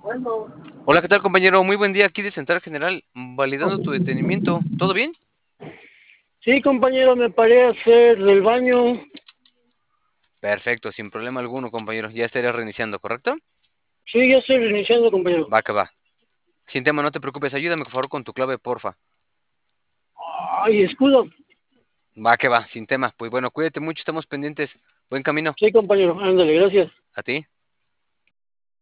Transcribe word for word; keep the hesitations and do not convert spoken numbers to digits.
Hola, ¿qué tal, compañero? Muy buen día aquí de Central General, validando tu detenimiento. ¿Todo bien? Sí, compañero, me paré a hacer del baño. Perfecto, sin problema alguno, compañero. Ya estaría reiniciando, ¿correcto? Sí, ya estoy reiniciando, compañero. Va que va. Sin tema, no te preocupes. Ayúdame, por favor, con tu clave, porfa. Ay, escudo. Va que va, sin tema. Pues bueno, cuídate mucho, estamos pendientes. Buen camino. Sí, compañero, ándale, gracias. A ti.